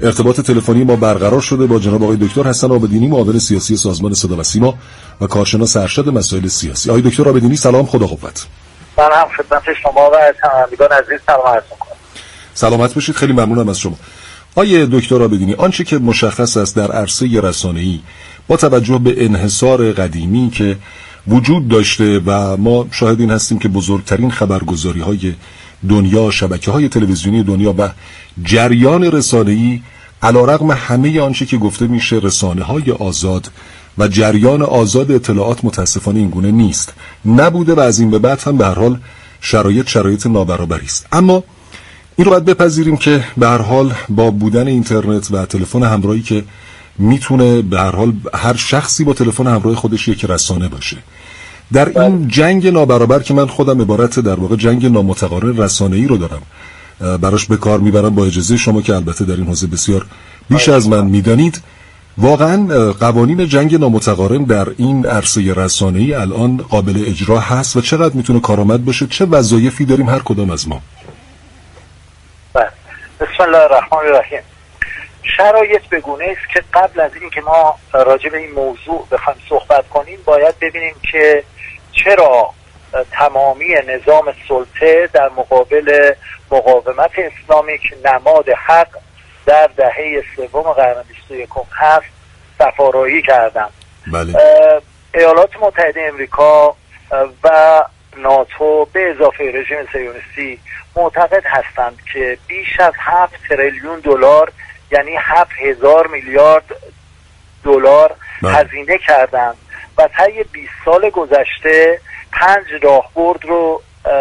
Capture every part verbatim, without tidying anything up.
ارتباط تلفنی ما برقرار شده با جناب آقای دکتر حسن عابدینی، معاون سیاسی سازمان صدا و سیما و کارشناس ارشد مسائل سیاسی. آقای دکتر عابدینی سلام، خدا قوت. من هم خدمت شما و شنوندگان عزیز سلام عرض می‌کنم. سلامت باشید، خیلی ممنونم از شما. آقای دکتر عابدینی، آنچه که مشخص است در عرصه رسانه‌ای با توجه به انحصار قدیمی که وجود داشته و ما شاهد این هستیم که بزرگترین خبرگزاری‌های دنیا، شبکه‌های تلویزیونی دنیا و جریان رسانه‌ای علیرغم همه آنچه که گفته میشه رسانه‌های آزاد و جریان آزاد اطلاعات متاسفانه این گونه نیست، نبوده و از این به بعد هم به هر حال شرایط شرایط نابرابری است. اما این رو باید بپذیریم که به هر حال با بودن اینترنت و تلفن همراهی که میتونه به هر حال هر شخصی با تلفن همراه خودش یک رسانه باشه، در این جنگ نابرابر که من خودم عبارت در واقع جنگ نامتقارن رسانه‌ای رو دارم براش به کار میبرم با اجازه شما که البته در این حوزه بسیار بیش از من میدانید، واقعا قوانین جنگ نامتقارن در این عرصه رسانه‌ای الان قابل اجرا هست و چقدر میتونه کارآمد باشه؟ چه وظایفی داریم هر کدام از ما؟ بسم الله الرحمن الرحیم. شرایط بگونه است که قبل از این که ما راجع به این موضوع بخوایم صحبت کنیم باید ببینیم که چرا تمامی نظام سلطه در مقابل مقاومت اسلامی که نماد حق در دهه سوم قرن بیست و یکم هست صف‌آرایی کردند. بله. ایالات متحده امریکا و ناتو به اضافه رژیم صهیونیستی معتقد هستند که بیش از هفت تریلیون دلار یعنی هفت هزار میلیارد دلار هزینه کردند و طی بیست سال گذشته پنج راهبرد رو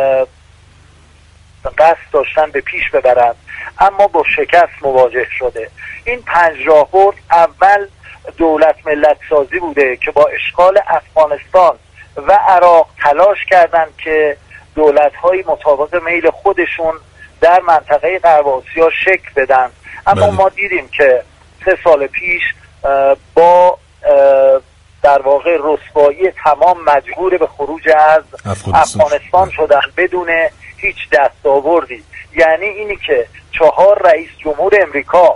قصد داشتن به پیش ببرند اما با شکست مواجه شده. این پنج راهبرد اول دولت ملت سازی بوده که با اشغال افغانستان و عراق تلاش کردند که دولت‌های مطابق میل خودشون در منطقه غرب آسیا شکل بدن، اما بله. ما دیدیم که سه سال پیش با در واقع رسوایی تمام مجبور به خروج از افغانستان, افغانستان شدن بدون هیچ دستاوردی. یعنی اینی که چهار رئیس جمهور امریکا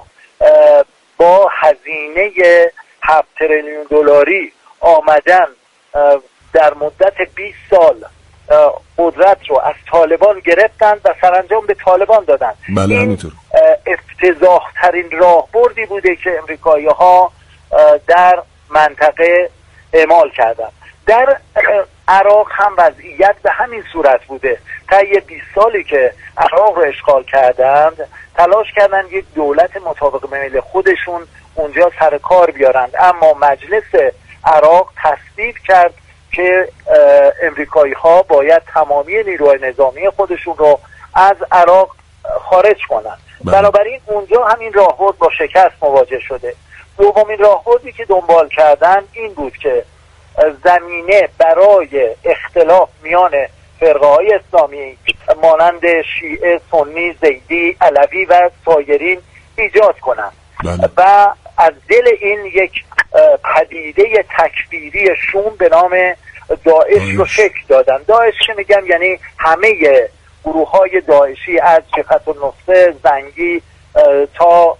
با هزینه هفت تریلیون دلاری آمدن در مدت بیست سال قدرت رو از طالبان گرفتند و سرانجام به طالبان دادن. بله این افتضاح ترین راهبردی بوده که امریکایی ها در منطقه اعمال کردند. در عراق هم وضعیت به همین صورت بوده. طی بیست سالی که عراق رو اشغال کردند تلاش کردند یک دولت مطابق میل خودشون اونجا سر کار بیارند، اما مجلس عراق تصویب کرد که امریکایی ها باید تمامی نیروهای نظامی خودشون رو از عراق خارج کنند. بنابراین اونجا همین راهبرد با شکست مواجه شده. دومین راهبردی که دنبال کردن این بود که زمینه برای اختلاف میان فرقه های اسلامی مانند شیعه، سنی، زیدی، علوی و سایرین ایجاد کنند و از دل این یک پدیده تکفیری شوم به نام داعش رو شکل دادن. داعش که میگم یعنی همه گروه های داعشی از جبهة النصره، زنگی تا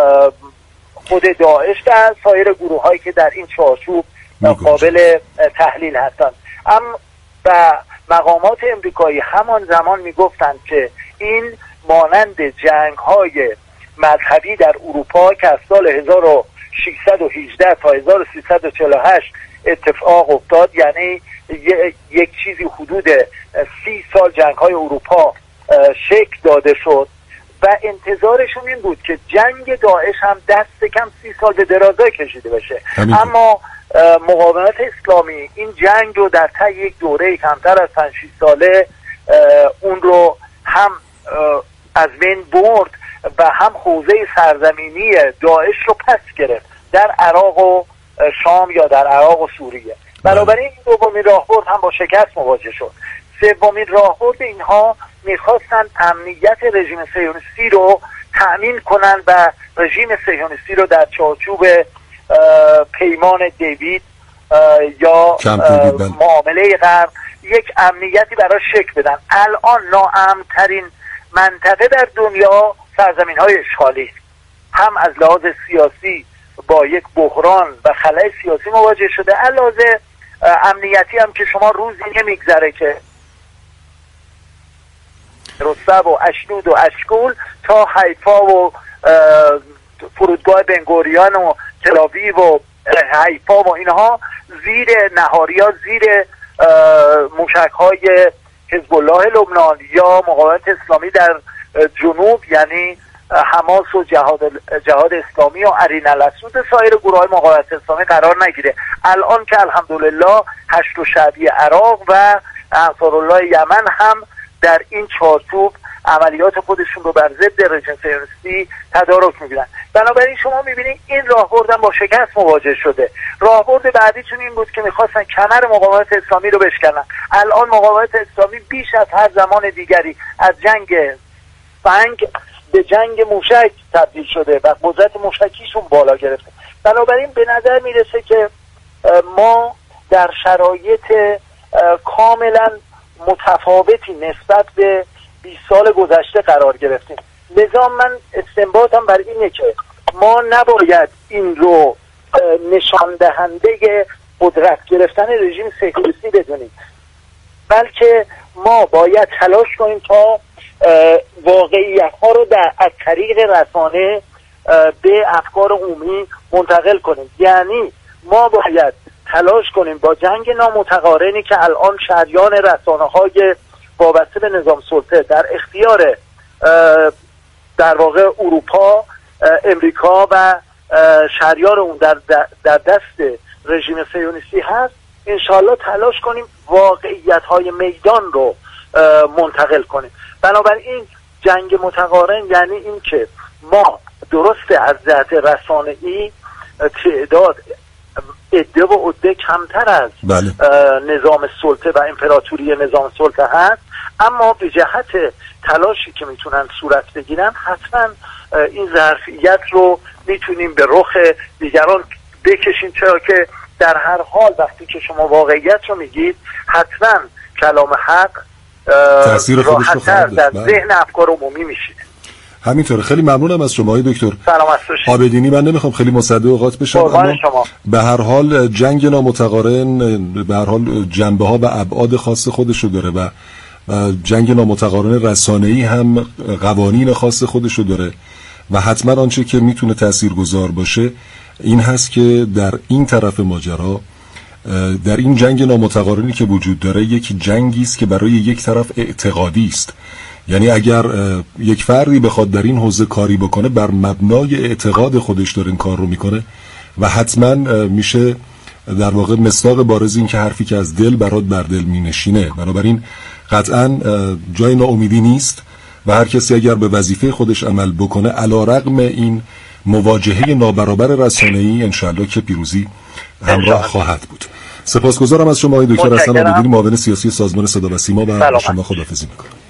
خود داعش و سایر گروه هایی که در این چارچوب قابل تحلیل هستند. اما و مقامات امریکایی همان زمان میگفتند که این مانند جنگ های مذهبی در اروپا که از سال هزار و ششصد و هجده تا هزار و سیصد و چهل و هشت اتفاق افتاد، یعنی یک چیزی حدود سی سال جنگ های اروپا شکل داده شد و انتظارشون این بود که جنگ داعش هم دست کم سی سال به درازای کشیده بشه. اما مقاومت اسلامی این جنگ رو در طی یک دوره کمتر از پنج شش ساله اون رو هم از بین برد و هم حوزه سرزمینی داعش رو پس گرفت در عراق و شام یا در عراق و سوریه. بنابراین دومین راهبرد هم با شکست مواجه شد. سومین راهبرد اینها میخواستن امنیت رژیم صهیونیستی رو تأمین کنن و رژیم صهیونیستی رو در چارچوب پیمان دیوید یا معامله غرب یک امنیتی برای شکل بدن. الان ناامن‌ترین منطقه در دنیا سرزمین های اشغالی، هم از لحاظ سیاسی با یک بحران و خلأ سیاسی مواجه شده، علاوه امنیتی هم که شما روزی نمیگذره که رستب و اشنود و اشکول تا حیفا و فرودگاه بنگوریان و تل‌آویو و حیفا و اینها زیر نهاریا، زیر موشک های حزب الله لبنان یا مقاومت اسلامی در جنوب، یعنی حماس و جهاد, جهاد اسلامی و عرین الاسود، سایر گروه های مقاومت اسلامی قرار نگیره. الان که الحمدلله هشت و شعبی عراق و انصارالله یمن هم در این چارچوب عملیات خودشون رو بر ضد رژیم صهیونیستی تدارک می‌گیرن. بنابراین شما می‌بینید این راهبردم با شکست مواجه شده. راهبرد بعدیشون این بود که می‌خواستن کمر مقاومت اسلامی رو بشکنن. الان مقاومت اسلامی بیش از هر زمان دیگری از جنگ سنگ به جنگ موشک تبدیل شده و قدرت موشکیشون بالا گرفته. بنابراین به نظر میرسه که ما در شرایط کاملا متفاوتی نسبت به بیست سال گذشته قرار گرفتیم. لذا من استنباطم بر اینه که ما نباید این رو نشان دهنده قدرت گرفتن رژیم صهیونیستی بدونیم، بلکه ما باید تلاش کنیم تا واقعیت ها رو در از طریق رسانه به افکار عمومی منتقل کنیم. یعنی ما باید تلاش کنیم با جنگ نامتقارنی که الان شریان رسانه های وابسته به نظام سلطه در اختیار در واقع اروپا، امریکا و شریان اون در, در دست رژیم صهیونیستی هست، انشالله تلاش کنیم واقعیت های میدان رو منتقل کنیم. بنابراین جنگ متقارن یعنی این که ما درسته از جهت رسانه‌ای تعداد عده و عده کمتر از بله. نظام سلطه و امپراتوری نظام سلطه هست، اما به جهت تلاشی که میتونن صورت بگیرن حتما این ظرفیت رو میتونیم به رخ دیگران بکشیم، چرا که در هر حال وقتی که شما واقعیت رو میگید حتما کلام حق تأثیر خودش رو خواهد در ذهن افکار عمومی میشید. همینطوره. خیلی ممنونم از شما های دکتر سلامت باشید. عابدینی. من نمیخوام خیلی مصدق اوقات بشم، اما به هر حال جنگ نامتقارن به هر حال جنبه ها و ابعاد خاص خودش رو داره و جنگ نامتقارن رسانه‌ای هم قوانین خاص خودش رو داره و حتما آنچه که میتونه تاثیرگذار باشه این هست که در این طرف ماجرا، در این جنگ نامتقارنی که وجود داره، یک جنگی است که برای یک طرف اعتقادی است. یعنی اگر یک فردی بخواد در این حوزه کاری بکنه بر مبنای اعتقاد خودش داره این کار رو میکنه و حتما میشه در واقع مصداق بارز این که حرفی که از دل برات بر دل مینشینه. بنابراین قطعا جای ناامیدی نیست و هر کسی اگر به وظیفه خودش عمل بکنه علیرغم این مواجهه نابرابر رسانه‌ای انشالله که پیروزی همراه خواهد بود. سپاسگزارم از شما آقای دکتر حسن عابدینی، معاون سیاسی سازمان صدا و سیما، و شما خداحافظی میکنم.